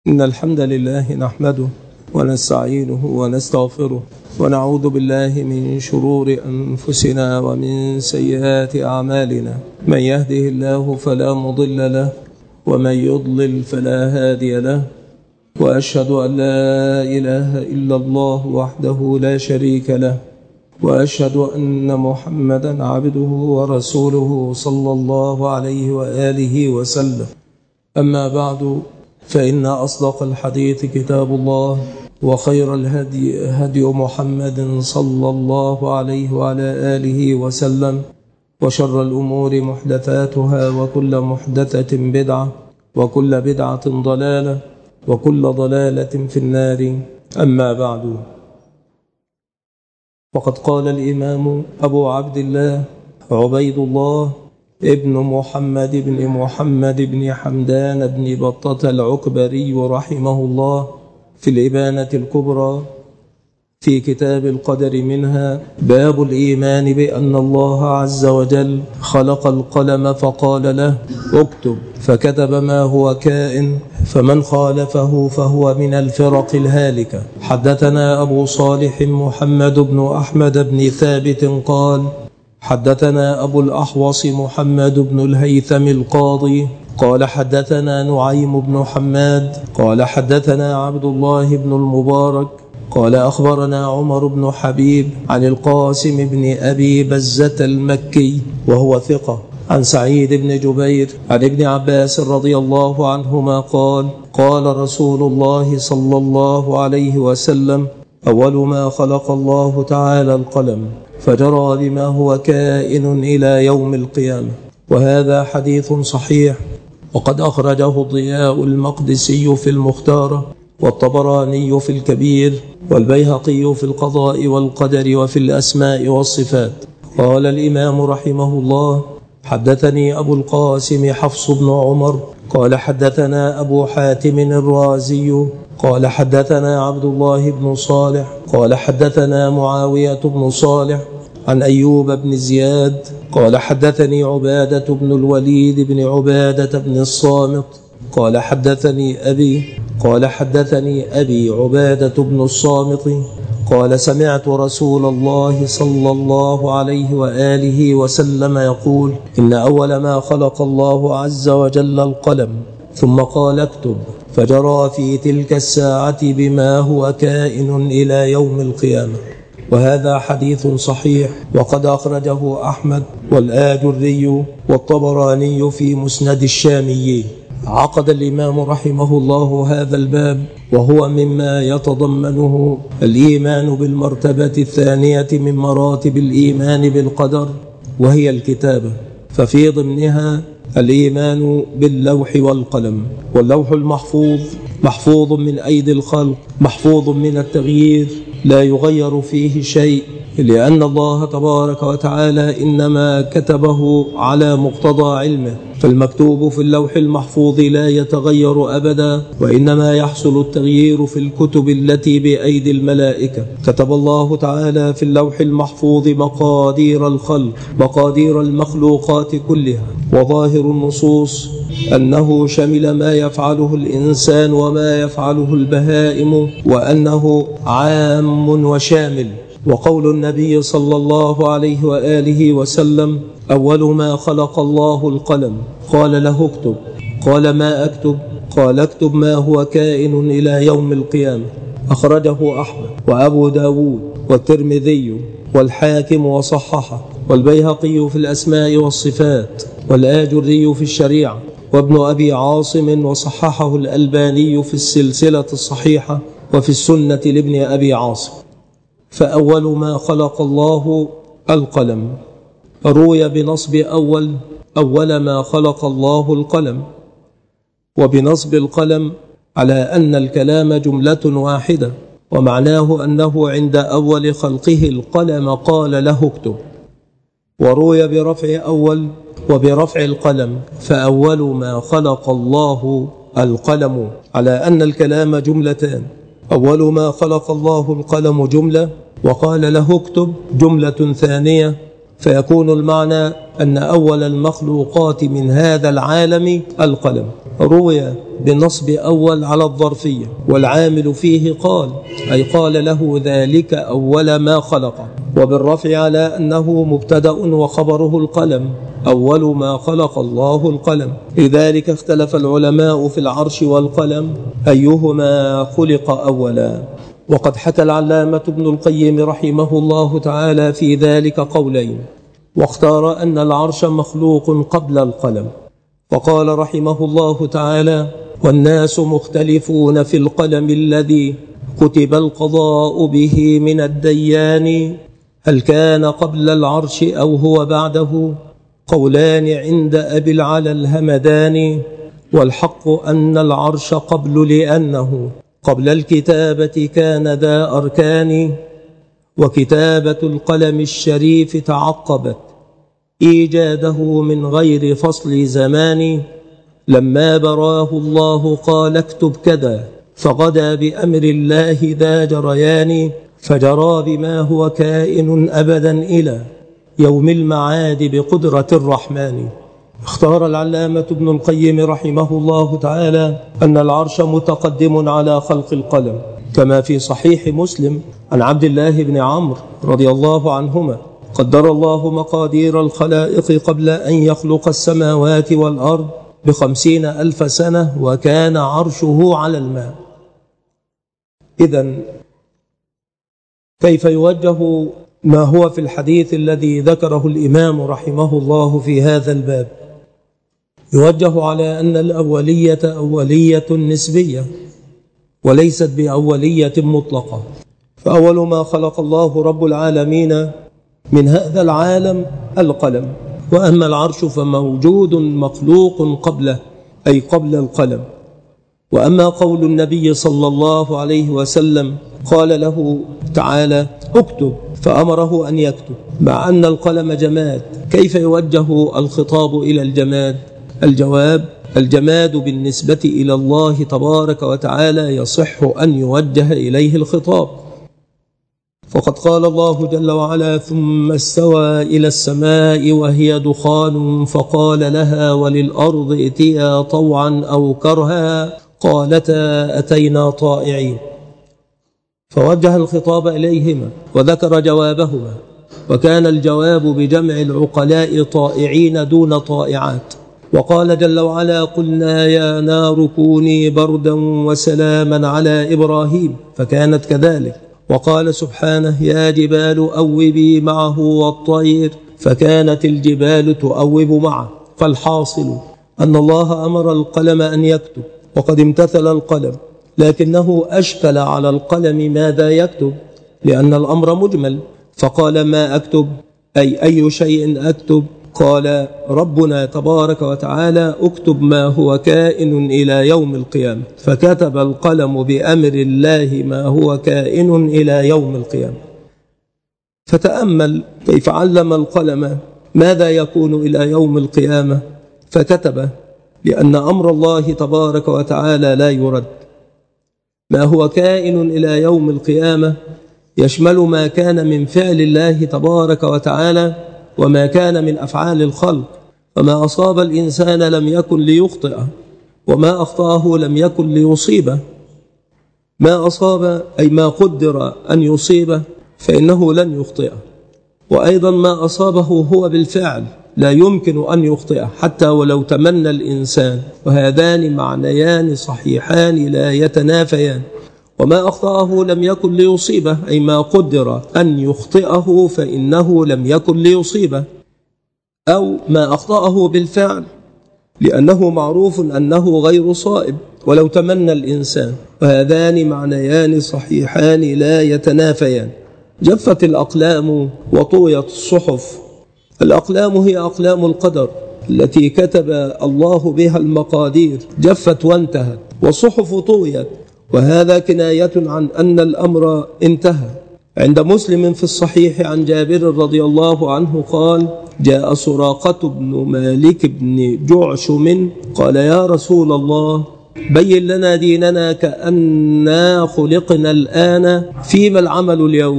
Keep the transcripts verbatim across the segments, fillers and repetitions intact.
إن الحمد لله نحمده ونستعينه ونستغفره ونعوذ بالله من شرور أنفسنا ومن سيئات أعمالنا. من يهده الله فلا مضل له ومن يضلل فلا هادي له، وأشهد أن لا إله إلا الله وحده لا شريك له، وأشهد أن محمدا عبده ورسوله صلى الله عليه وآله وسلم. أما بعد، فإن أصدق الحديث كتاب الله، وخير الهدي هدي محمد صلى الله عليه وعلى آله وسلم، وشر الأمور محدثاتها، وكل محدثة بدعة، وكل بدعة ضلالة، وكل ضلالة في النار. أما بعد، وقد قال الإمام أبو عبد الله عبيد الله ابن محمد بن محمد بن حمدان بن بطة العكبري رحمه الله في الإبانة الكبرى في كتاب القدر منها: باب الإيمان بأن الله عز وجل خلق القلم فقال له اكتب، فكتب ما هو كائن، فمن خالفه فهو من الفرق الهالكة. حدثنا أبو صالح محمد بن أحمد بن ثابت قال: حدثنا أبو الأحوص محمد بن الهيثم القاضي قال: حدثنا نعيم بن حماد قال: حدثنا عبد الله بن المبارك قال: أخبرنا عمر بن حبيب عن القاسم بن أبي بزة المكي وهو ثقة، عن سعيد بن جبير عن ابن عباس رضي الله عنهما قال: قال رسول الله صلى الله عليه وسلم: أول ما خلق الله تعالى القلم، فجرى بما هو كائن إلى يوم القيامة. وهذا حديث صحيح، وقد أخرجه الضياء المقدسي في المختارة، والطبراني في الكبير، والبيهقي في القضاء والقدر وفي الأسماء والصفات. قال الإمام رحمه الله: حدثني أبو القاسم حفص بن عمر قال: حدثنا أبو حاتم الرازي قال: حدثنا عبد الله بن صالح قال: حدثنا معاوية بن صالح عن أيوب بن زياد قال: حدثني عبادة بن الوليد بن عبادة بن الصامت قال: حدثني أبي قال حدثني أبي عبادة بن الصامت قال: سمعت رسول الله صلى الله عليه وآله وسلم يقول: إن أول ما خلق الله عز وجل القلم، ثم قال اكتب، فجرى في تلك الساعة بما هو كائن إلى يوم القيامة. وهذا حديث صحيح، وقد أخرجه أحمد والآجري والطبراني في مسند الشاميين. عقد الإمام رحمه الله هذا الباب، وهو مما يتضمنه الإيمان بالمرتبة الثانية من مراتب الإيمان بالقدر، وهي الكتابة، ففي ضمنها الإيمان باللوح والقلم. واللوح المحفوظ محفوظ من أيدي الخلق، محفوظ من التغيير، لا يغير فيه شيء، لأن الله تبارك وتعالى إنما كتبه على مقتضى علمه، فالمكتوب في اللوح المحفوظ لا يتغير أبدا، وإنما يحصل التغيير في الكتب التي بأيدي الملائكة. كتب الله تعالى في اللوح المحفوظ مقادير الخلق، مقادير المخلوقات كلها، وظاهر النصوص أنه شمل ما يفعله الإنسان وما يفعله البهائم، وأنه عام وشامل. وقول النبي صلى الله عليه وآله وسلم: أول ما خلق الله القلم، قال له اكتب، قال: ما أكتب؟ قال: اكتب ما هو كائن إلى يوم القيامة. أخرجه أحمد وأبو داود والترمذي والحاكم وصححه، والبيهقي في الأسماء والصفات، والآجري في الشريعة، وابن أبي عاصم، وصححه الألباني في السلسلة الصحيحة، وفي السنة لابن أبي عاصم. فأول ما خلق الله القلم. روي بنصب أول: أول ما خلق الله القلم، وبنصب القلم على أن الكلام جملة واحدة، ومعناه أنه عند أول خلقه القلم قال له اكتب. وروي برفع أول وبرفع القلم: فأول ما خلق الله القلم، على أن الكلام جملتان. أول ما خلق الله القلم جملة، وقال له اكتب جملة ثانية، فيكون المعنى أن أول المخلوقات من هذا العالم القلم. روي بنصب أول على الظرفية، والعامل فيه قال، أي قال له ذلك أول ما خلق، وبالرفع على أنه مبتدأ وخبره القلم، أول ما خلق الله القلم. لذلك اختلف العلماء في العرش والقلم أيهما خلق أولا. وقد حكى العلامة ابن القيم رحمه الله تعالى في ذلك قولين، واختار أن العرش مخلوق قبل القلم، فقال رحمه الله تعالى: والناس مختلفون في القلم الذي كتب القضاء به من الديان، هل كان قبل العرش أو هو بعده؟ قولان عند أبي العلا الهمداني، والحق أن العرش قبل، لأنه قبل الكتابة كان ذا أركان، وكتابة القلم الشريف تعقبت إيجاده من غير فصل زمان، لما براه الله قال اكتب كذا، فغدا بأمر الله ذا جريان، فجرى بما هو كائن أبدا إلى يوم المعاد بقدرة الرحمن. اختار العلامة ابن القيم رحمه الله تعالى أن العرش متقدم على خلق القلم، كما في صحيح مسلم عن عبد الله بن عمرو رضي الله عنهما: قدر الله مقادير الخلائق قبل أن يخلق السماوات والأرض بخمسين ألف سنة، وكان عرشه على الماء. إذن كيف يوجه ما هو في الحديث الذي ذكره الإمام رحمه الله في هذا الباب؟ يوجه على أن الأولية أولية نسبية وليست بأولية مطلقة، فأول ما خلق الله رب العالمين من هذا العالم القلم، وأما العرش فموجود مخلوق قبله، أي قبل القلم. وأما قول النبي صلى الله عليه وسلم قال له تعالى اكتب، فأمره أن يكتب، مع أن القلم جماد، كيف يوجه الخطاب إلى الجماد؟ الجواب: الجماد بالنسبة إلى الله تبارك وتعالى يصح أن يوجه إليه الخطاب، فقد قال الله جل وعلا: ثم استوى إلى السماء وهي دخان فقال لها وللأرض ائتيا طوعا أو كرها قالتا أتينا طائعين، فوجه الخطاب إليهما وذكر جوابهما، وكان الجواب بجمع العقلاء طائعين دون طائعات. وقال جل وعلا: قلنا يا نار كوني بردا وسلاما على إبراهيم، فكانت كذلك. وقال سبحانه: يا جبال أوبي معه والطير، فكانت الجبال تؤوب معه. فالحاصل أن الله أمر القلم أن يكتب، وقد امتثل القلم، لكنه أشكل على القلم ماذا يكتب، لأن الأمر مجمل، فقال: ما أكتب؟ أي أي شيء أكتب؟ قال ربنا تبارك وتعالى: اكتب ما هو كائن إلى يوم القيامة، فكتب القلم بأمر الله ما هو كائن إلى يوم القيامة. فتأمل كيف علم القلم ماذا يكون إلى يوم القيامة فكتبه، لأن أمر الله تبارك وتعالى لا يرد. ما هو كائن إلى يوم القيامة يشمل ما كان من فعل الله تبارك وتعالى وما كان من أفعال الخلق، فما أصاب الإنسان لم يكن ليخطئه، وما أخطأه لم يكن ليصيبه. ما أصاب أي ما قدر أن يصيبه فإنه لن يخطئه، وأيضا ما أصابه هو بالفعل لا يمكن أن يخطئه حتى ولو تمنى الإنسان، وهذان معنيان صحيحان لا يتنافيان. وما أخطأه لم يكن ليصيبه، أي ما قدر أن يخطئه فإنه لم يكن ليصيبه، أو ما أخطأه بالفعل لأنه معروف أنه غير صائب ولو تمنى الإنسان، وهذان معنيان صحيحان لا يتنافيان. جفت الأقلام وطويت الصحف. الأقلام هي أقلام القدر التي كتب الله بها المقادير، جفت وانتهت، والصحف طويت، وهذا كناية عن أن الأمر انتهى. عند مسلم في الصحيح عن جابر رضي الله عنه قال: جاء سراقة بن مالك بن جعشم قال: يا رسول الله، بين لنا ديننا كأننا خلقنا الآن، فيما العمل اليوم؟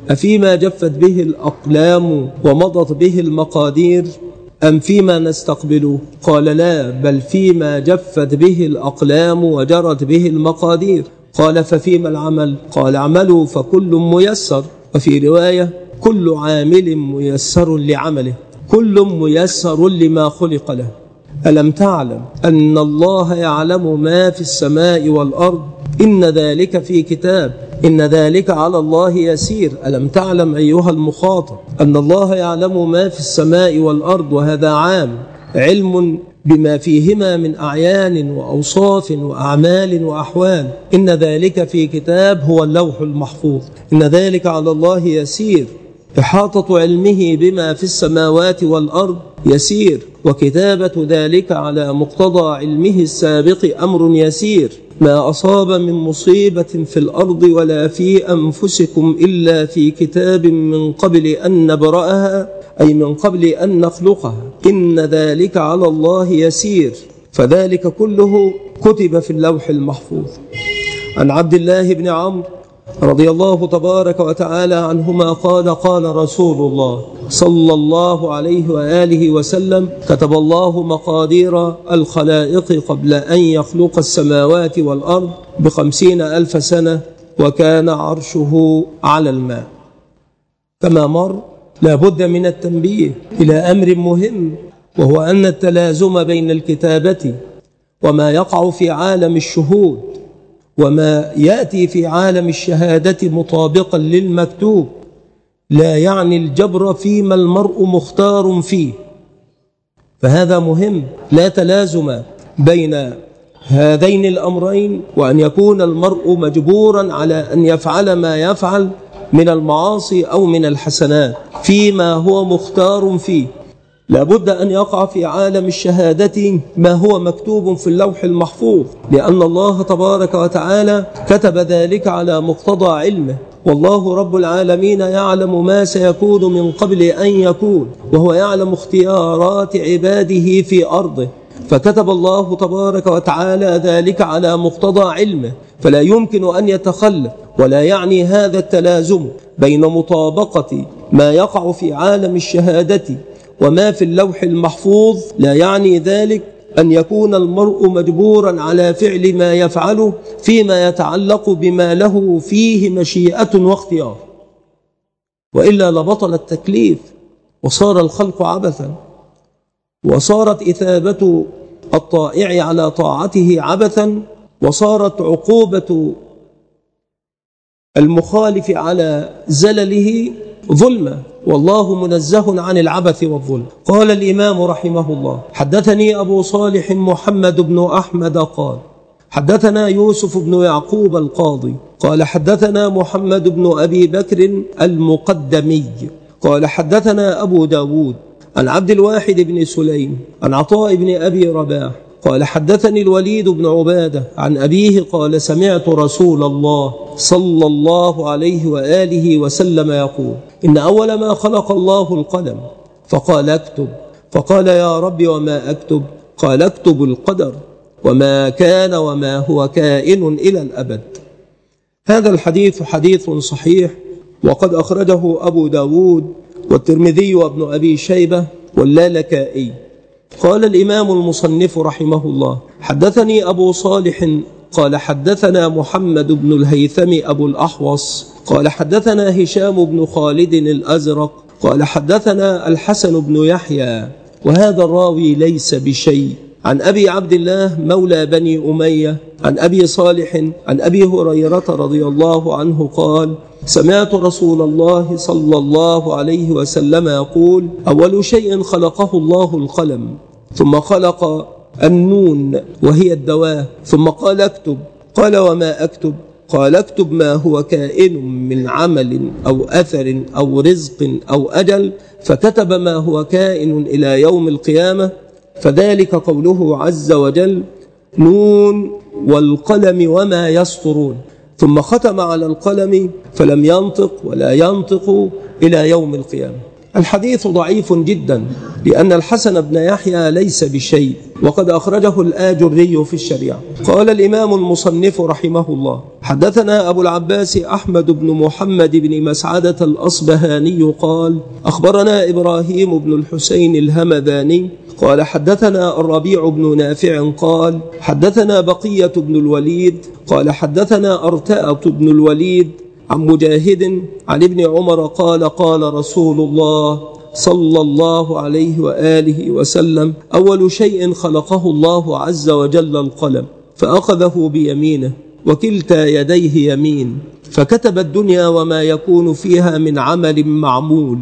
أفيما جفت به الأقلام ومضت به المقادير أم فيما نستقبل؟ قال لا، بل فيما جفت به الأقلام وجرت به المقادير. قال ففيما العمل؟ قال اعملوا فكل ميسر. وفي رواية كل عامل ميسر لعمله، كل ميسر لما خلق له. ألم تعلم أن الله يعلم ما في السماء والأرض؟ إن ذلك في كتاب، إن ذلك على الله يسير. ألم تعلم أيها المخاطب أن الله يعلم ما في السماء والأرض، وهذا عام، علم بما فيهما من أعيان وأوصاف وأعمال وأحوال. إن ذلك في كتاب هو اللوح المحفوظ، إن ذلك على الله يسير. إحاطة علمه بما في السماوات والأرض يسير، وكتابة ذلك على مقتضى علمه السابق أمر يسير. ما أصاب من مصيبة في الأرض ولا في أنفسكم إلا في كتاب من قبل أن نبرأها، أي من قبل أن نخلقها. إن ذلك على الله يسير، فذلك كله كتب في اللوح المحفوظ. عن عبد الله بن عمرو رضي الله تبارك وتعالى عنهما قال قال رسول الله صلى الله عليه وآله وسلم: كتب الله مقادير الخلائق قبل أن يخلق السماوات والأرض بخمسين ألف سنة، وكان عرشه على الماء. كما مر، لا بد من التنبيه إلى أمر مهم، وهو أن التلازم بين الكتابة وما يقع في عالم الشهود وما يأتي في عالم الشهادة مطابقا للمكتوب لا يعني الجبر فيما المرء مختار فيه، فهذا مهم. لا تلازم بين هذين الأمرين، وأن يكون المرء مجبورا على أن يفعل ما يفعل من المعاصي أو من الحسنات فيما هو مختار فيه. لابد أن يقع في عالم الشهادة ما هو مكتوب في اللوح المحفوظ، لأن الله تبارك وتعالى كتب ذلك على مقتضى علمه، والله رب العالمين يعلم ما سيكون من قبل أن يكون، وهو يعلم اختيارات عباده في أرضه، فكتب الله تبارك وتعالى ذلك على مقتضى علمه، فلا يمكن أن يتخلف. ولا يعني هذا التلازم بين مطابقة ما يقع في عالم الشهادة وما في اللوح المحفوظ، لا يعني ذلك أن يكون المرء مجبورا على فعل ما يفعله فيما يتعلق بما له فيه مشيئة واختيار، وإلا لبطل التكليف وصار الخلق عبثا، وصارت إثابة الطائع على طاعته عبثا، وصارت عقوبة المخالف على زلله ظلما، والله منزه عن العبث والظلم. قال الإمام رحمه الله: حدثني أبو صالح محمد بن أحمد قال حدثنا يوسف بن يعقوب القاضي قال حدثنا محمد بن أبي بكر المقدمي قال حدثنا أبو داود عن عبد الواحد بن سليم عن عطاء بن أبي رباح قال حدثني الوليد بن عبادة عن أبيه قال سمعت رسول الله صلى الله عليه وآله وسلم يقول: إن أول ما خلق الله القلم فقال اكتب، فقال يا رب وما أكتب؟ قال اكتب القدر وما كان وما هو كائن إلى الأبد. هذا الحديث حديث صحيح، وقد أخرجه أبو داود والترمذي وابن أبي شيبة واللالكائي. قال الإمام المصنف رحمه الله: حدثني أبو صالح قال حدثنا محمد بن الهيثم أبو الأحوص قال حدثنا هشام بن خالد الأزرق قال حدثنا الحسن بن يحيى، وهذا الراوي ليس بشيء، عن أبي عبد الله مولى بني أمية عن أبي صالح عن أبي هريرة رضي الله عنه قال: سمعت رسول الله صلى الله عليه وسلم يقول: أول شيء خلقه الله القلم، ثم خلق النون وهي الدواء، ثم قال اكتب، قال وما أكتب؟ قال اكتب ما هو كائن من عمل أو أثر أو رزق أو أجل، فكتب ما هو كائن إلى يوم القيامة، فذلك قوله عز وجل: نون والقلم وما يسطرون. ثم ختم على القلم فلم ينطق ولا ينطق إلى يوم القيامة. الحديث ضعيف جدا لأن الحسن بن يحيى ليس بشيء، وقد أخرجه الآجري في الشريعة. قال الإمام المصنف رحمه الله: حدثنا أبو العباس أحمد بن محمد بن مسعدة الأصبهاني قال: أخبرنا إبراهيم بن الحسين الهمذاني قال: حدثنا الربيع بن نافع قال: حدثنا بقية بن الوليد قال: حدثنا أرتاء بن الوليد عن مجاهد عن ابن عمر قال: قال رسول الله صلى الله عليه وآله وسلم: أول شيء خلقه الله عز وجل القلم، فأخذه بيمينه وكلتا يديه يمين، فكتب الدنيا وما يكون فيها من عمل معمول،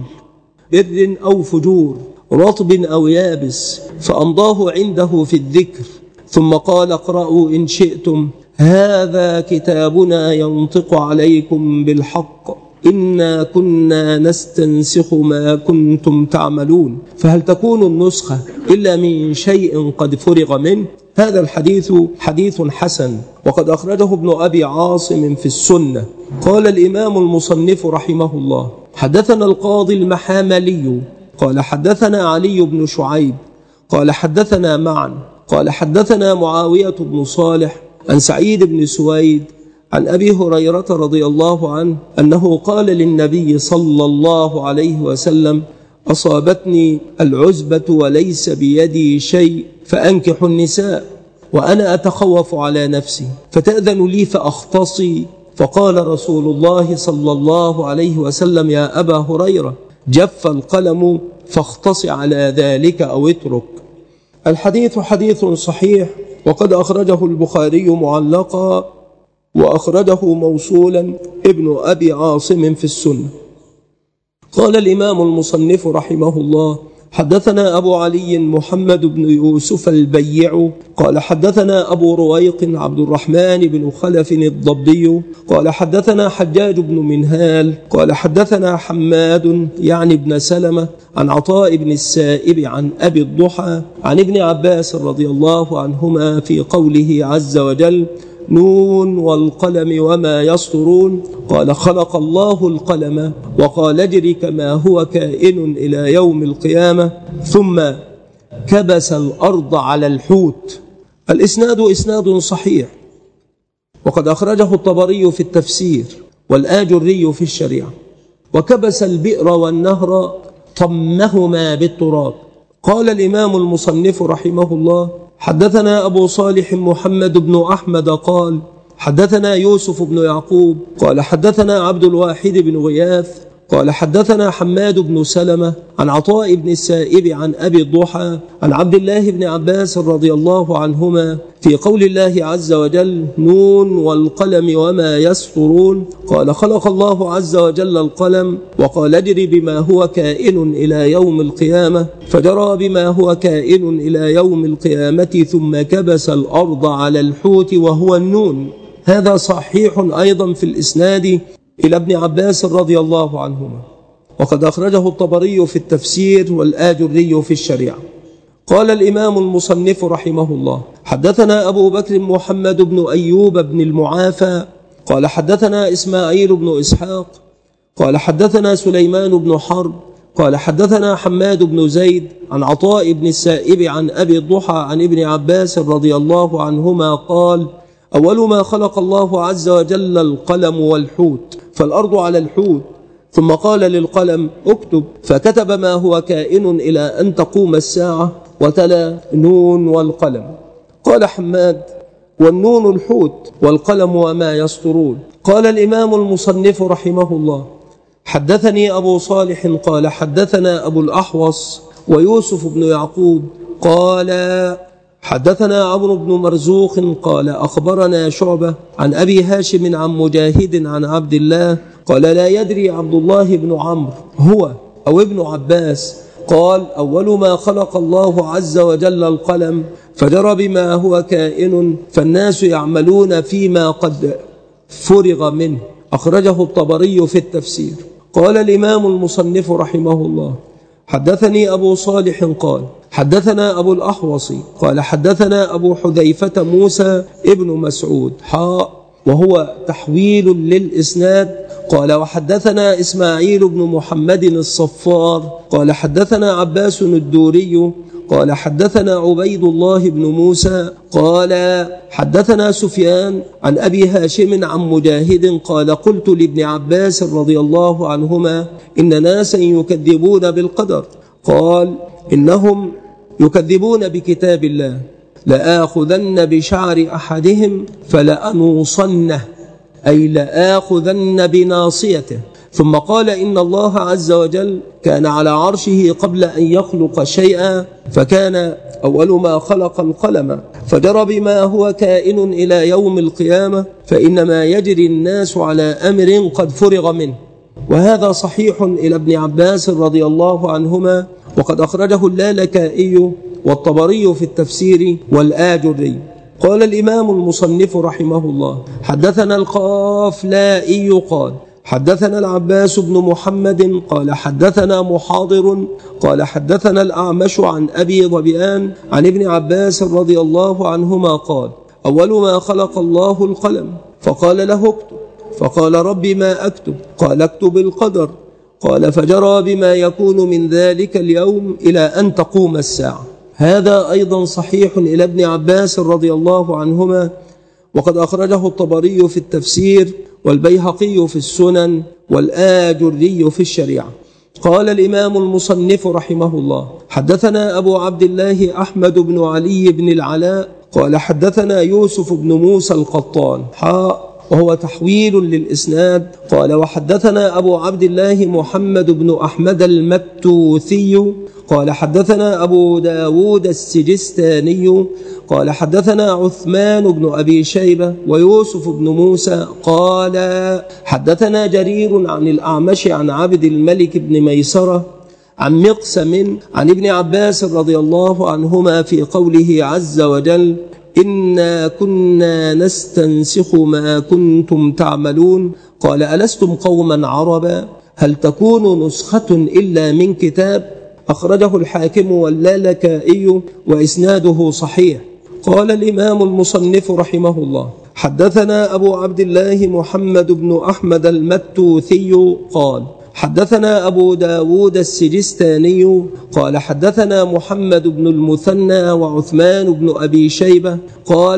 بر أو فجور، رطب أو يابس، فأمضاه عنده في الذكر، ثم قال: اقرأوا إن شئتم، هذا كتابنا ينطق عليكم بالحق، إنا كنا نستنسخ ما كنتم تعملون، فهل تكون النسخة إلا من شيء قد فرغ منه؟ هذا الحديث حديث حسن، وقد أخرجه ابن أبي عاصم في السنة. قال الإمام المصنف رحمه الله: حدثنا القاضي المحاملي قال: حدثنا علي بن شعيب قال: حدثنا معا قال: حدثنا معاوية بن صالح عن سعيد بن سويد عن أبي هريرة رضي الله عنه أنه قال للنبي صلى الله عليه وسلم: أصابتني العزبة وليس بيدي شيء، فأنكح النساء وأنا أتخوف على نفسي، فتأذن لي فأختصي. فقال رسول الله صلى الله عليه وسلم: يا أبا هريرة، جف القلم فاختص على ذلك أو اترك. الحديث حديث صحيح، وقد أخرجه البخاري معلقا، وأخرجه موصولا ابن أبي عاصم في السنة. قال الإمام المصنف رحمه الله: حدثنا أبو علي محمد بن يوسف البيع قال: حدثنا أبو رويق عبد الرحمن بن خلف الضبي قال: حدثنا حجاج بن منهال قال: حدثنا حماد يعني ابن سلمة عن عطاء بن السائب عن أبي الضحى عن ابن عباس رضي الله عنهما في قوله عز وجل: نون والقلم وما يسطرون، قال: خلق الله القلم وقال: اجر كما هو كائن إلى يوم القيامة، ثم كبس الأرض على الحوت. الإسناد إسناد صحيح، وقد أخرجه الطبري في التفسير والآجري في الشريعة. وكبس البئر والنهر طمهما بالتراب. قال الإمام المصنف رحمه الله: حدثنا أبو صالح محمد بن أحمد قال: حدثنا يوسف بن يعقوب قال: حدثنا عبد الواحد بن غياث قال: حدثنا حماد بن سلمة عن عطاء بن السائب عن أبي الضحى عن عبد الله بن عباس رضي الله عنهما في قول الله عز وجل: نون والقلم وما يسطرون، قال: خلق الله عز وجل القلم وقال: اجر بما هو كائن إلى يوم القيامة، فجرى بما هو كائن إلى يوم القيامة، ثم كبس الأرض على الحوت وهو النون. هذا صحيح أيضا في الإسناد إلى ابن عباس رضي الله عنهما، وقد أخرجه الطبري في التفسير والآجري في الشريعة. قال الإمام المصنف رحمه الله: حدثنا أبو بكر محمد بن أيوب بن المعافى قال: حدثنا إسماعيل بن إسحاق قال: حدثنا سليمان بن حرب قال: حدثنا حماد بن زيد عن عطاء بن السائب عن أبي الضحى عن ابن عباس رضي الله عنهما قال: أول ما خلق الله عز وجل القلم والحوت، فالأرض على الحوت، ثم قال للقلم: اكتب، فكتب ما هو كائن إلى أن تقوم الساعة، وتلا: نون والقلم. قال حماد: والنون الحوت والقلم وما يسطرون. قال الإمام المصنف رحمه الله: حدثني أبو صالح قال: حدثنا أبو الأحوص ويوسف بن يعقوب قال: حدثنا عمرو بن مرزوق قال: أخبرنا شعبة عن أبي هاشم عن مجاهد عن عبد الله قال: لا يدري عبد الله بن عمرو هو أو ابن عباس قال: أول ما خلق الله عز وجل القلم، فجرى بما هو كائن، فالناس يعملون فيما قد فرغ منه. أخرجه الطبري في التفسير. قال الإمام المصنف رحمه الله: حدثني أبو صالح قال: حدثنا أبو الأحوص قال: حدثنا أبو حذيفة موسى ابن مسعود حاء، وهو تحويل للإسناد. قال وحدثنا إسماعيل بن محمد الصفار قال حدثنا عباس الدوري قال حدثنا عبيد الله بن موسى قال حدثنا سفيان عن أبي هاشم عن مجاهد قال قلت لابن عباس رضي الله عنهما إن ناسا يكذبون بالقدر قال إنهم يكذبون بكتاب الله لآخذن بشعر أحدهم فلأنوصنه أي لآخذن بناصيته. ثم قال إن الله عز وجل كان على عرشه قبل أن يخلق شيئا فكان أول ما خلق القلم فجرى بما هو كائن إلى يوم القيامة فإنما يجري الناس على أمر قد فرغ منه. وهذا صحيح إلى ابن عباس رضي الله عنهما وقد أخرجه اللالكائي والطبري في التفسير والآجري. قال الإمام المصنف رحمه الله حدثنا القافلائي قال حدثنا العباس بن محمد قال حدثنا محاضر قال حدثنا الأعمش عن أبي ظبيان عن ابن عباس رضي الله عنهما قال أول ما خلق الله القلم فقال له اكتب فقال رب ما أكتب قال اكتب القدر قال فجرى بما يكون من ذلك اليوم إلى أن تقوم الساعة. هذا أيضا صحيح إلى ابن عباس رضي الله عنهما وقد أخرجه الطبري في التفسير والبيهقي في السنن والآجري في الشريعة. قال الإمام المصنف رحمه الله حدثنا أبو عبد الله أحمد بن علي بن العلاء قال حدثنا يوسف بن موسى القطان حاء وهو تحويل للإسناد قال وحدثنا أبو عبد الله محمد بن أحمد المتوثي قال حدثنا أبو داود السجستاني قال حدثنا عثمان بن أبي شيبة ويوسف بن موسى قال حدثنا جرير عن الأعمش عن عبد الملك بن ميسرة عن مقسم عن ابن عباس رضي الله عنهما في قوله عز وجل إنا كنا نستنسخ ما كنتم تعملون قال ألستم قوما عربا هل تكون نسخة إلا من كتاب أخرجه الحاكم واللالكائي وإسناده صحيح. قال الإمام المصنف رحمه الله حدثنا أبو عبد الله محمد بن أحمد المتوثي قال حدثنا أبو داود السجستاني قال حدثنا محمد بن المثنى وعثمان بن أبي شيبة قال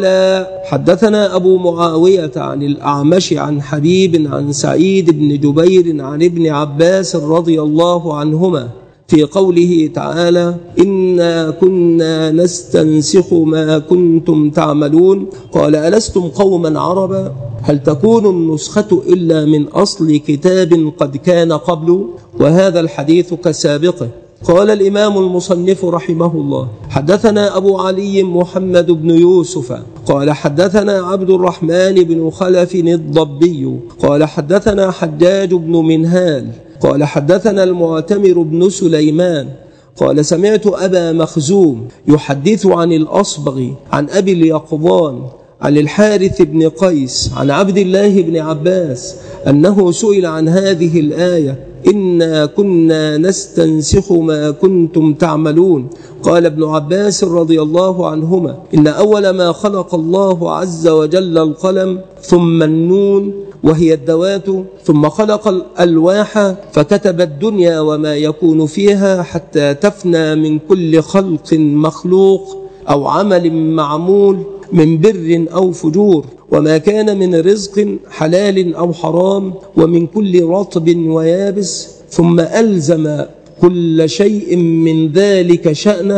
حدثنا أبو معاوية عن الأعمش عن حبيب عن سعيد بن جبير عن ابن عباس رضي الله عنهما في قوله تعالى إنا كنا نستنسخ ما كنتم تعملون قال ألستم قوما عربا هل تكون النسخة إلا من أصل كتاب قد كان قبل وهذا الحديث كسابقه. قال الإمام المصنف رحمه الله حدثنا أبو علي محمد بن يوسف قال حدثنا عبد الرحمن بن خلف الضبي قال حدثنا حجاج بن منهال قال حدثنا المعتمر بن سليمان قال سمعت أبا مخزوم يحدث عن الأصبغ عن أبي اليقظان عن الحارث بن قيس عن عبد الله بن عباس أنه سئل عن هذه الآية إنا كنا نستنسخ ما كنتم تعملون قال ابن عباس رضي الله عنهما إن أول ما خلق الله عز وجل القلم ثم النون وهي الدوات ثم خلق الألواح فكتب الدنيا وما يكون فيها حتى تفنى من كل خلق مخلوق أو عمل معمول من بر أو فجور وما كان من رزق حلال أو حرام ومن كل رطب ويابس ثم ألزم كل شيء من ذلك شأنه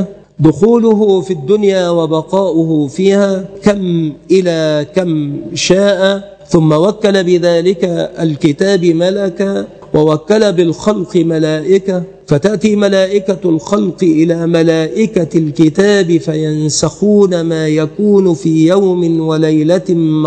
دخوله في الدنيا وبقاؤه فيها كم إلى كم شاء ثم وكل بذلك الكتاب ملكا ووكل بالخلق ملائكة فتأتي ملائكة الخلق إلى ملائكة الكتاب فينسخون ما يكون في يوم وليلة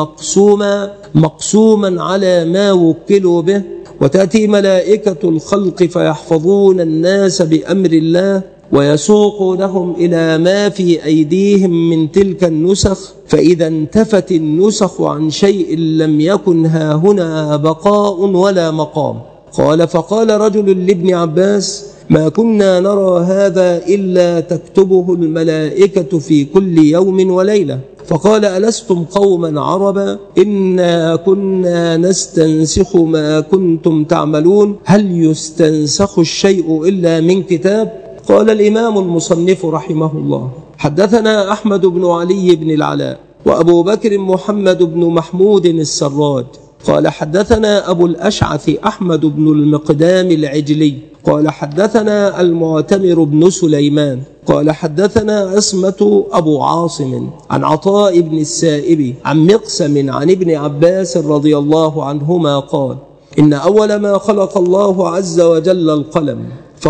مقسوما مقسوما على ما وكلوا به وتأتي ملائكة الخلق فيحفظون الناس بأمر الله ويسوقونهم إلى ما في أيديهم من تلك النسخ فإذا انتفت النسخ عن شيء لم يكن هاهنا بقاء ولا مقام. قال فقال رجل لابن عباس ما كنا نرى هذا إلا تكتبه الملائكة في كل يوم وليلة فقال ألستم قوما عربا إنا كنا نستنسخ ما كنتم تعملون هل يستنسخ الشيء إلا من كتاب؟ قال الإمام المصنف رحمه الله حدثنا أحمد بن علي بن العلاء وأبو بكر محمد بن محمود السراج قال حدثنا أبو الأشعث أحمد بن المقدام العجلي قال حدثنا المعتمر بن سليمان قال حدثنا عصمة أبو عاصم عن عطاء بن السائب عن مقسم عن ابن عباس رضي الله عنهما قال إن أول ما خلق الله عز وجل القلم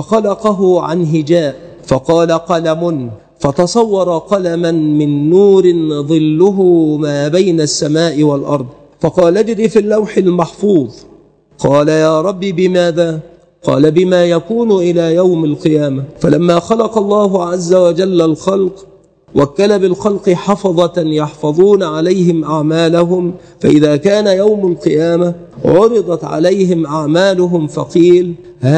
فخلقه عن هجاء فقال قلم فتصور قلما من نور ظله ما بين السماء والأرض فقال اجري في اللوح المحفوظ قال يا رب بماذا؟ قال بما يكون إلى يوم القيامة فلما خلق الله عز وجل الخلق وكل بالخلق حفظة يحفظون عليهم أعمالهم فإذا كان يوم القيامة عرضت عليهم أعمالهم فقيل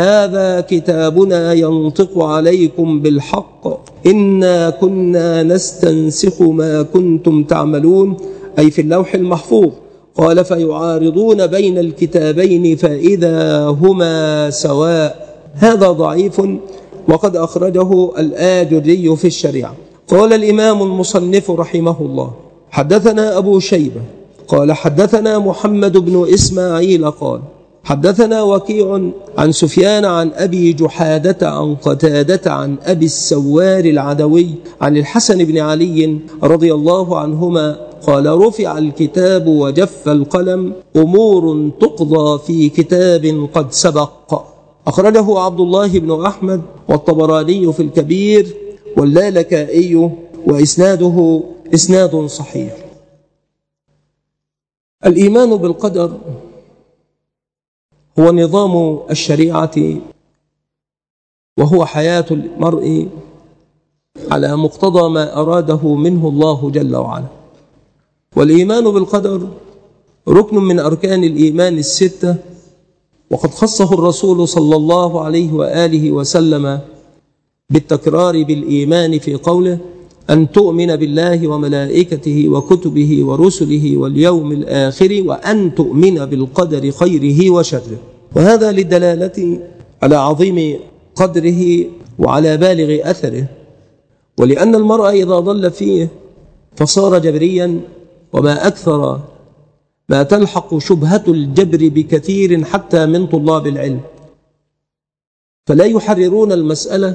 هذا كتابنا ينطق عليكم بالحق إنا كنا نستنسخ ما كنتم تعملون أي في اللوح المحفوظ قال فيعارضون بين الكتابين فإذا هما سواء هذا ضعيف وقد أخرجه الآجري في الشريعة قال الإمام المصنف رحمه الله حدثنا أبو شيبة قال حدثنا محمد بن إسماعيل قال حدثنا وكيع عن سفيان عن أبي جحادة عن قتادة عن أبي السوار العدوي عن الحسن بن علي رضي الله عنهما قال رفع الكتاب وجف القلم أمور تقضى في كتاب قد سبق أخرجه عبد الله بن أحمد والطبراني في الكبير واللالكائي وإسناده إسناد صحيح. الإيمان بالقدر هو نظام الشريعة وهو حياة المرء على مقتضى ما أراده منه الله جل وعلا. والإيمان بالقدر ركن من أركان الإيمان الستة وقد خصه الرسول صلى الله عليه وآله وسلم بالتكرار بالإيمان في قوله أن تؤمن بالله وملائكته وكتبه ورسله واليوم الآخر وأن تؤمن بالقدر خيره وشره وهذا للدلالة على عظيم قدره وعلى بالغ أثره ولأن المرء إذا ضل فيه فصار جبريا وما أكثر ما تلحق شبهة الجبر بكثير حتى من طلاب العلم فلا يحررون المسألة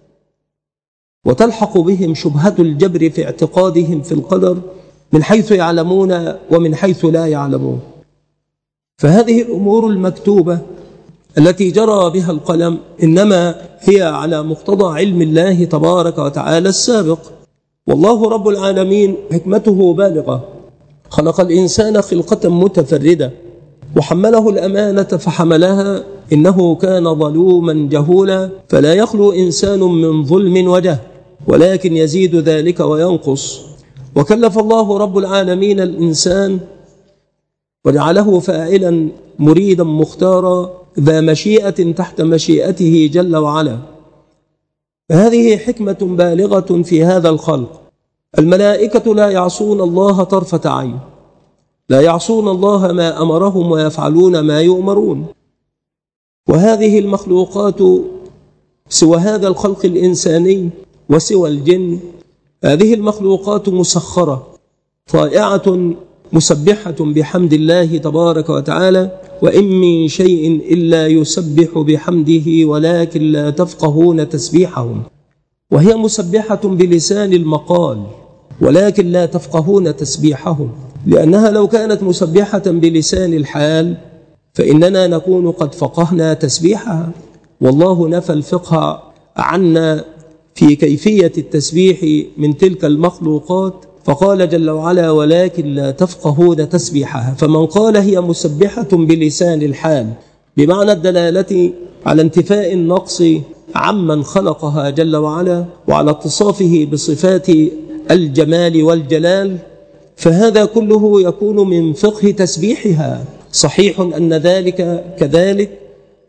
وتلحق بهم شبهة الجبر في اعتقادهم في القدر من حيث يعلمون ومن حيث لا يعلمون. فهذه الأمور المكتوبة التي جرى بها القلم إنما هي على مقتضى علم الله تبارك وتعالى السابق والله رب العالمين حكمته بالغة خلق الإنسان خلقة متفردة وحمله الأمانة فحملها إنه كان ظلوما جهولا فلا يخلو إنسان من ظلم وجهل ولكن يزيد ذلك وينقص وكلف الله رب العالمين الإنسان وجعله فاعلا مريدا مختارا ذا مشيئة تحت مشيئته جل وعلا. فهذه حكمة بالغة في هذا الخلق. الملائكة لا يعصون الله طرفة عين لا يعصون الله ما أمرهم ويفعلون ما يؤمرون وهذه المخلوقات سوى هذا الخلق الإنساني وسوى الجن هذه المخلوقات مسخرة طائعة مسبحة بحمد الله تبارك وتعالى وإن من شيء إلا يسبح بحمده ولكن لا تفقهون تسبيحهم وهي مسبحة بلسان المقال ولكن لا تفقهون تسبيحهم لأنها لو كانت مسبحة بلسان الحال فإننا نكون قد فقهنا تسبيحها والله نفى الفقه عنا في كيفية التسبيح من تلك المخلوقات فقال جل وعلا ولكن لا تفقهون تسبيحها فمن قال هي مسبحة بلسان الحال بمعنى الدلالة على انتفاء النقص عمن خلقها جل وعلا وعلى اتصافه بصفات الجمال والجلال فهذا كله يكون من فقه تسبيحها. صحيح أن ذلك كذلك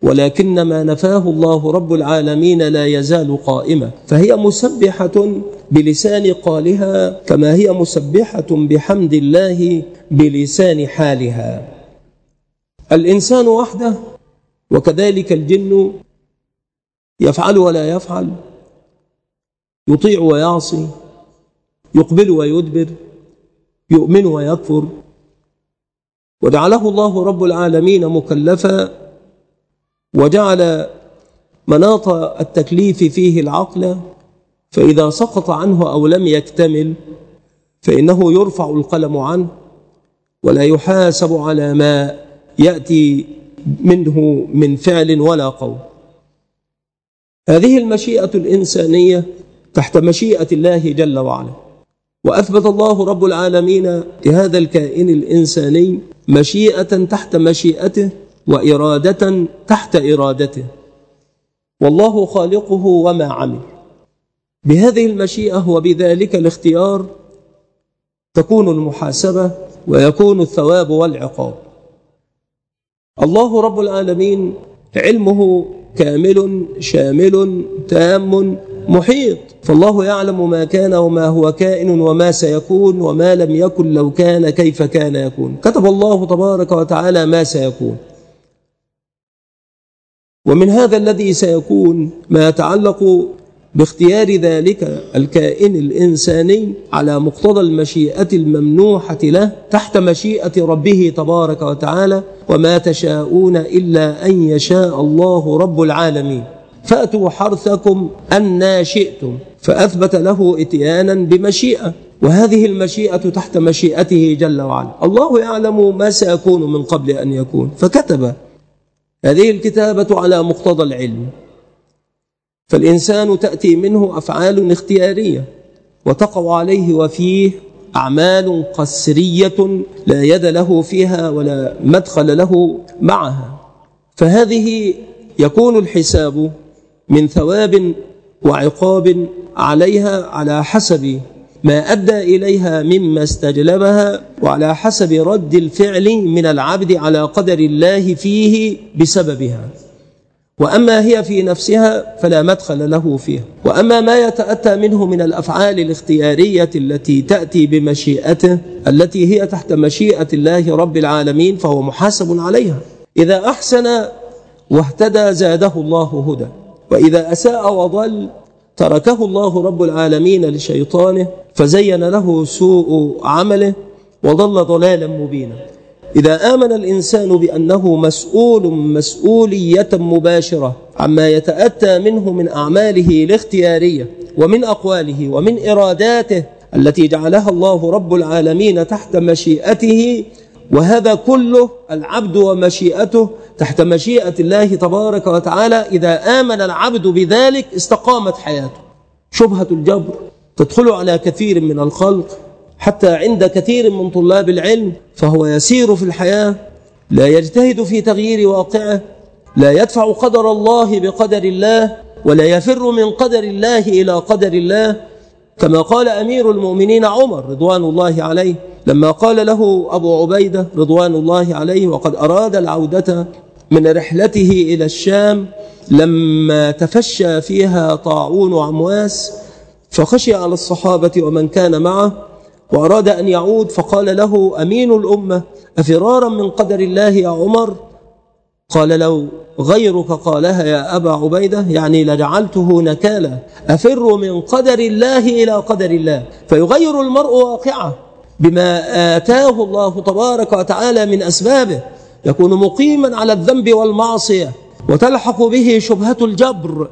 ولكن ما نفاه الله رب العالمين لا يزال قائمة، فهي مسبحة بلسان قالها كما هي مسبحة بحمد الله بلسان حالها. الإنسان وحده وكذلك الجن يفعل ولا يفعل، يطيع ويعصي، يقبل ويدبر، يؤمن ويكفر، وجعله الله رب العالمين مكلفا، وجعل مناط التكليف فيه العقل، فإذا سقط عنه أو لم يكتمل فإنه يرفع القلم عنه ولا يحاسب على ما يأتي منه من فعل ولا قول. هذه المشيئة الإنسانية تحت مشيئة الله جل وعلا، وأثبت الله رب العالمين لهذا الكائن الإنساني مشيئة تحت مشيئته وإرادة تحت إرادته، والله خالقه وما عمل. بهذه المشيئة وبذلك الاختيار تكون المحاسبة ويكون الثواب والعقاب. الله رب العالمين علمه كامل شامل تام محيط، فالله يعلم ما كان وما هو كائن وما سيكون وما لم يكن لو كان كيف كان يكون. كتب الله تبارك وتعالى ما سيكون، ومن هذا الذي سيكون ما يتعلق باختيار ذلك الكائن الإنساني على مقتضى المشيئة الممنوحة له تحت مشيئة ربه تبارك وتعالى، وما تشاءون إلا أن يشاء الله رب العالمين. فأتوا حرثكم أن شئتم، فأثبت له إتيانا بمشيئة، وهذه المشيئة تحت مشيئته جل وعلا. الله يعلم ما سيكون من قبل أن يكون، فكتب. هذه الكتابة على مقتضى العلم، فالإنسان تأتي منه أفعال اختيارية وتقع عليه وفيه أعمال قسرية لا يد له فيها ولا مدخل له معها، فهذه يكون الحساب من ثواب وعقاب عليها على حسب ما أدى إليها مما استجلبها، وعلى حسب رد الفعل من العبد على قدر الله فيه بسببها. وأما هي في نفسها فلا مدخل له فيها، وأما ما يتأتى منه من الأفعال الاختيارية التي تأتي بمشيئته التي هي تحت مشيئة الله رب العالمين فهو محاسب عليها. إذا أحسن واهتدى زاده الله هدى، وإذا أساء وضل تركه الله رب العالمين لشيطانه فزين له سوء عمله وضل ضلالا مبينا. إذا آمن الإنسان بأنه مسؤول مسؤولية مباشرة عما يتأتى منه من أعماله الاختيارية ومن أقواله ومن إراداته التي جعلها الله رب العالمين تحت مشيئته، وهذا كله العبد ومشيئته تحت مشيئة الله تبارك وتعالى، إذا آمن العبد بذلك استقامت حياته. شبهة الجبر تدخل على كثير من الخلق، حتى عند كثير من طلاب العلم، فهو يسير في الحياة لا يجتهد في تغيير واقعه، لا يدفع قدر الله بقدر الله، ولا يفر من قدر الله إلى قدر الله، كما قال أمير المؤمنين عمر رضوان الله عليه لما قال له أبو عبيدة رضوان الله عليه وقد أراد العودة من رحلته إلى الشام لما تفشى فيها طاعون عمواس، فخشي على الصحابة ومن كان معه وأراد أن يعود، فقال له أمين الأمة: أفرارا من قدر الله يا عمر؟ قال: لو غيرك قالها يا أبا عبيدة يعني لجعلته نكالا. أفر من قدر الله إلى قدر الله، فيغير المرء واقعه بما آتاه الله تبارك وتعالى من أسبابه، يكون مقيما على الذنب والمعصية وتلحق به شبهة الجبر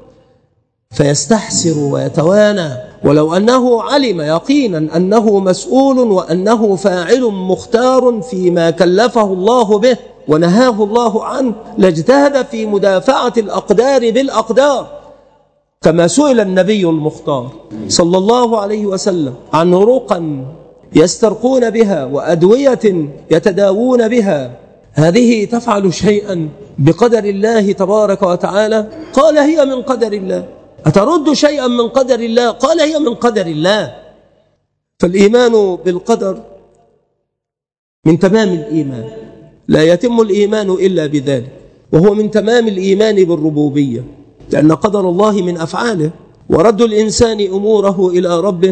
فيستحسر ويتوانى، ولو أنه علم يقينا أنه مسؤول وأنه فاعل مختار فيما كلفه الله به ونهاه الله عنه لاجتهد في مدافعة الأقدار بالأقدار، كما سئل النبي المختار صلى الله عليه وسلم عن رقى يسترقون بها وأدوية يتداوون بها، هذه تفعل شيئا بقدر الله تبارك وتعالى؟ قال: هي من قدر الله. أترد شيئا من قدر الله؟ قال: هي من قدر الله. فالإيمان بالقدر من تمام الإيمان، لا يتم الإيمان إلا بذلك. وهو من تمام الإيمان بالربوبية، لأن قدر الله من أفعاله، ورد الإنسان أموره إلى ربه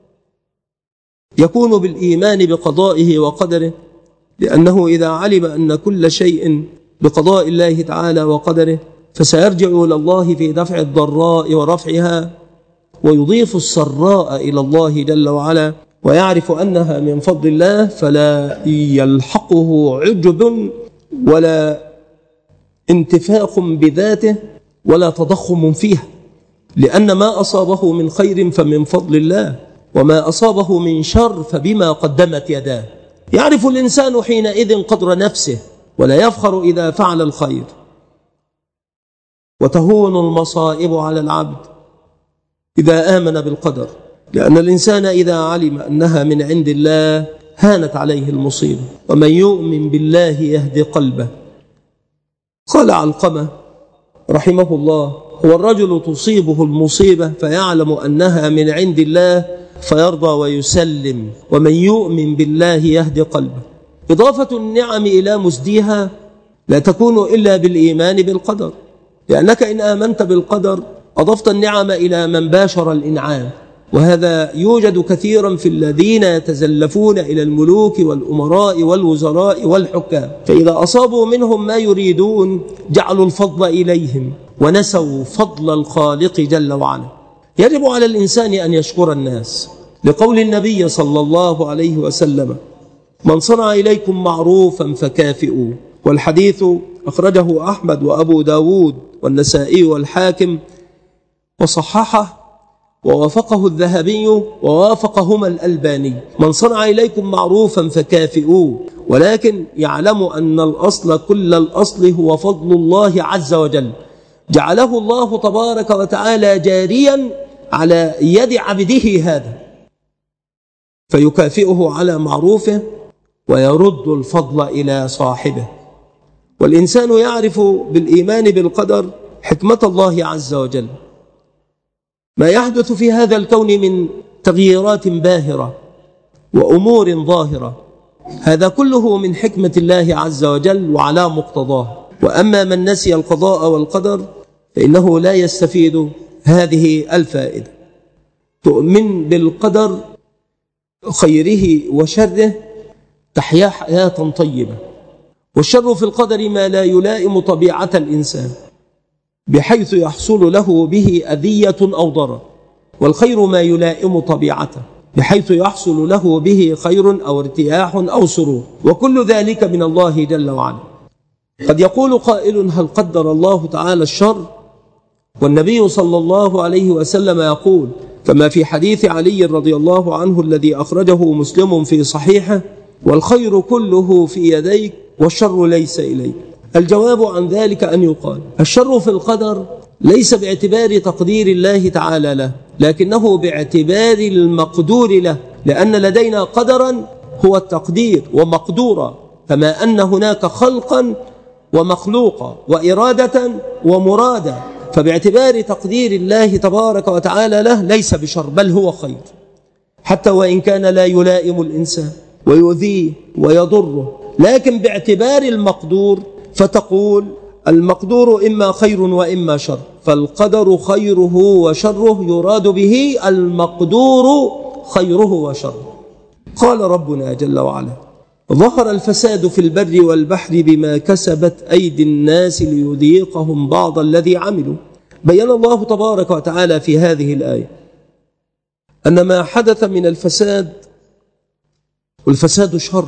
يكون بالإيمان بقضائه وقدره، لأنه إذا علم أن كل شيء بقضاء الله تعالى وقدره فسيرجع إلى الله في دفع الضراء ورفعها، ويضيف السراء إلى الله جل وعلا، ويعرف أنها من فضل الله، فلا يلحقه عجب ولا انتفاخ بذاته ولا تضخم فيها، لأن ما أصابه من خير فمن فضل الله، وما أصابه من شر فبما قدمت يداه. يعرف الإنسان حينئذ قدر نفسه ولا يفخر إذا فعل الخير، وتهون المصائب على العبد إذا آمن بالقدر، لأن الإنسان إذا علم أنها من عند الله هانت عليه المصيبة. ومن يؤمن بالله يهدي قلبه. قال علقمة رحمه الله: هو الرجل تصيبه المصيبة فيعلم أنها من عند الله فيرضى ويسلم. ومن يؤمن بالله يهدي قلبه. إضافة النعم إلى مسديها لا تكون إلا بالإيمان بالقدر، لأنك إن آمنت بالقدر أضفت النعم إلى من باشر الإنعام، وهذا يوجد كثيرا في الذين يتزلفون إلى الملوك والأمراء والوزراء والحكام، فإذا أصابوا منهم ما يريدون جعلوا الفضل إليهم ونسوا فضل الخالق جل وعلا. يجب على الإنسان أن يشكر الناس، لقول النبي صلى الله عليه وسلم: من صنع إليكم معروفا فكافئوا. والحديث أخرجه أحمد وأبو داود والنسائي والحاكم وصححه ووافقه الذهبي ووافقهما الألباني. من صنع إليكم معروفا فكافئوه، ولكن يعلم أن الأصل كل الأصل هو فضل الله عز وجل، جعله الله تبارك وتعالى جاريا على يد عبده هذا، فيكافئه على معروفه ويرد الفضل إلى صاحبه. والإنسان يعرف بالإيمان بالقدر حكمة الله عز وجل. ما يحدث في هذا الكون من تغييرات باهرة وأمور ظاهرة، هذا كله من حكمة الله عز وجل وعلى مقتضاه. وأما من نسي القضاء والقدر فإنه لا يستفيد هذه الفائدة. تؤمن بالقدر خيره وشره تحيا حياة طيبة. والشر في القدر ما لا يلائم طبيعة الإنسان بحيث يحصل له به أذية أو ضرر، والخير ما يلائم طبيعته بحيث يحصل له به خير أو ارتياح أو سرور، وكل ذلك من الله جل وعلا. قد يقول قائل: هل قدر الله تعالى الشر؟ والنبي صلى الله عليه وسلم يقول كما في حديث علي رضي الله عنه الذي أخرجه مسلم في صحيحه: والخير كله في يديك والشر ليس إليك. الجواب عن ذلك أن يقال: الشر في القدر ليس باعتبار تقدير الله تعالى له، لكنه باعتبار المقدور له، لأن لدينا قدرا هو التقدير ومقدورا، كما أن هناك خلقا ومخلوقا وإرادة ومرادا، فباعتبار تقدير الله تبارك وتعالى له ليس بشر بل هو خير، حتى وإن كان لا يلائم الإنسان ويؤذيه ويضره. لكن باعتبار المقدور فتقول المقدور إما خير وإما شر، فالقدر خيره وشره يراد به المقدور خيره وشره. قال ربنا جل وعلا: ظهر الفساد في البر والبحر بما كسبت أيدي الناس ليذيقهم بعض الذي عملوا. بيّن الله تبارك وتعالى في هذه الآية أن ما حدث من الفساد، والفساد شر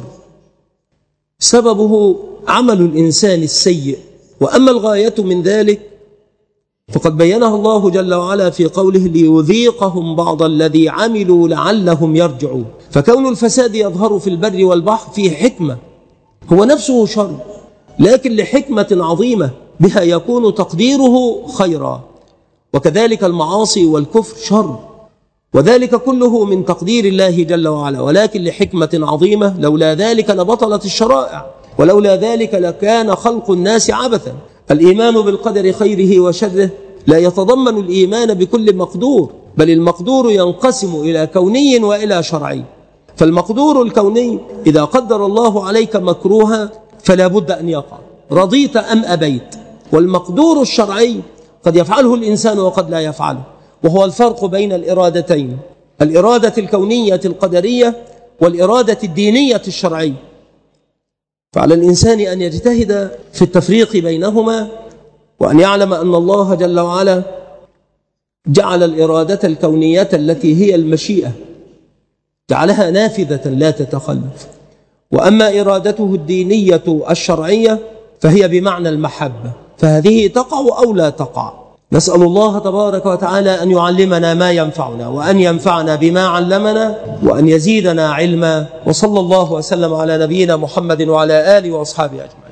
سببه عمل الإنسان السيء، وأما الغاية من ذلك فقد بيّنها الله جل وعلا في قوله: ليذيقهم بعض الذي عملوا لعلهم يرجعون. فكون الفساد يظهر في البر والبحر فيه حكمة، هو نفسه شر، لكن لحكمة عظيمة بها يكون تقديره خيرا. وكذلك المعاصي والكفر شر، وذلك كله من تقدير الله جل وعلا، ولكن لحكمة عظيمة. لولا ذلك لبطلت الشرائع، ولولا ذلك لكان خلق الناس عبثا. الإيمان بالقدر خيره وشره لا يتضمن الإيمان بكل مقدور، بل المقدور ينقسم إلى كوني وإلى شرعي. فالمقدور الكوني إذا قدر الله عليك مكروها فلا بد أن يقع، رضيت أم أبيت. والمقدور الشرعي قد يفعله الإنسان وقد لا يفعله، وهو الفرق بين الإرادتين، الإرادة الكونية القدرية والإرادة الدينية الشرعية. فعلى الإنسان أن يجتهد في التفريق بينهما، وأن يعلم أن الله جل وعلا جعل الإرادة الكونية التي هي المشيئة جعلها نافذة لا تتخلف، وأما إرادته الدينية الشرعية فهي بمعنى المحبة، فهذه تقع أو لا تقع. نسأل الله تبارك وتعالى أن يعلمنا ما ينفعنا، وأن ينفعنا بما علمنا، وأن يزيدنا علما. وصلى الله وسلم على نبينا محمد وعلى آله وأصحابه أجمعين.